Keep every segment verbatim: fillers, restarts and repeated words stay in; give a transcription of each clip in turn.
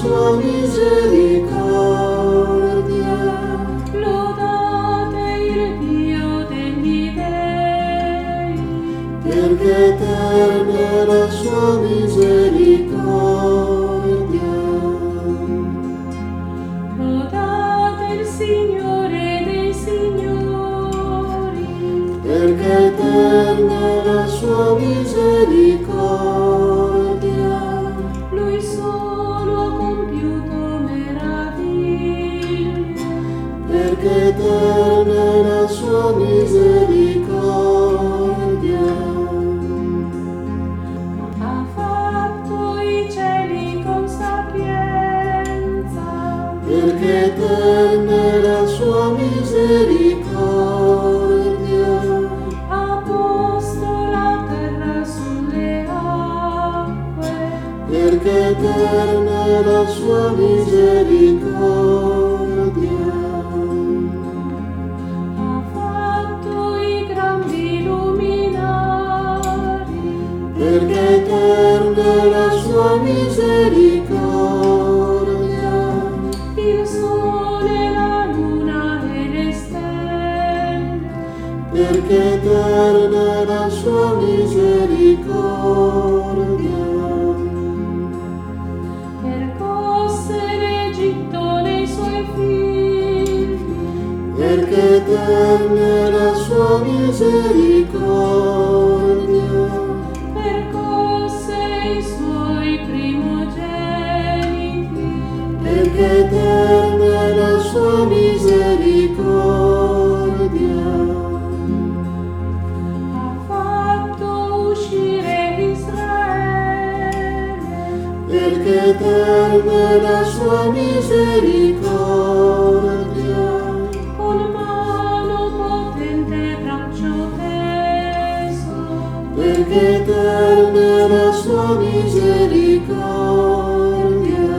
sua misericordia. Lodate il Dio degli dei, Perché eterna è la sua misericordia. lodate il Signore dei Signori, Perché eterna è la sua misericordia. Lui solo ha compiuto meraviglie. Perché eterna è la sua misericordia. Ha fatto i cieli con sapienza, Perché eterna è la sua misericordia. ha posto la terra sulle acque, Perché eterna è la sua misericordia. ha fatto i grandi luminari, Perché eterna è la sua misericordia. il sole, la luna e le stelle, Perché eterna è la sua misericordia. percosse l'Egitto nei suoi figli, Perché eterna è la sua misericordia. percosse i suoi primogeniti, Perché eterna è la sua misericordia. ha fatto uscire Israele, Perché eterna è la sua misericordia. con mano potente e braccio teso, Perché eterna è la sua misericordia.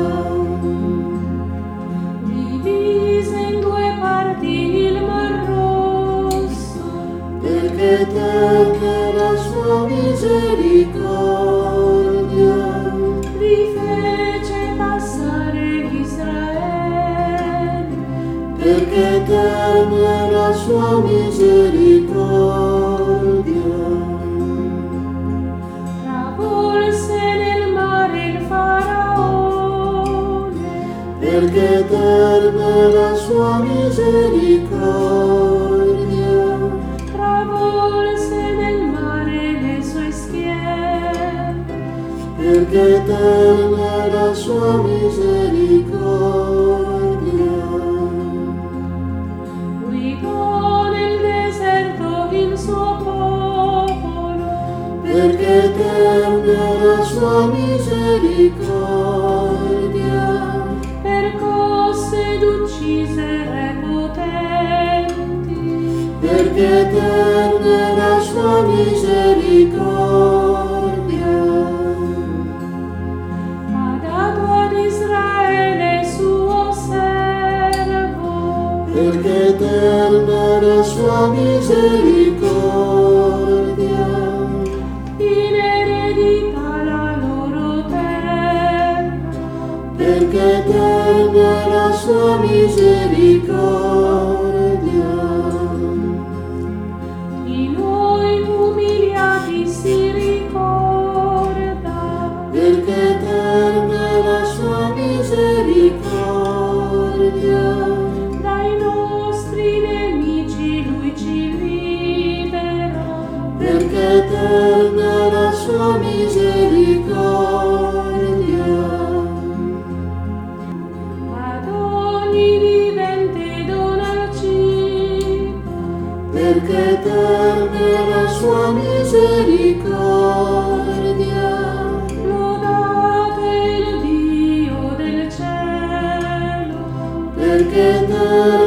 divise in due parti il Mar Rosso, Perché eterna è la sua misericordia. vi fece passare Israele, Perché eterna è la sua misericordia. travolse nel mare il Faraone, Perché eterna è la sua misericordia. travolse nel mare le sue schiere, Perché eterna è la sua misericordia. guidò nel deserto il suo popolo, Perché eterna è la sua misericordia. percosse ed uccise re potenti, Perché eterna è la sua misericordia. ha dato ad Israele suo servo, Perché eterna è la sua misericordia. in eredità la loro terra, Perché eterna è la sua misericordia. di noi umiliati si ricorda, Perché eterna è la sua misericordia. dai nostri nemici lui ci libera, Perché eterna è la sua misericordia. ad ogni vivente dona il cibo, Perché eterna è la sua misericordia. lodate il Dio del cielo, Perché eterna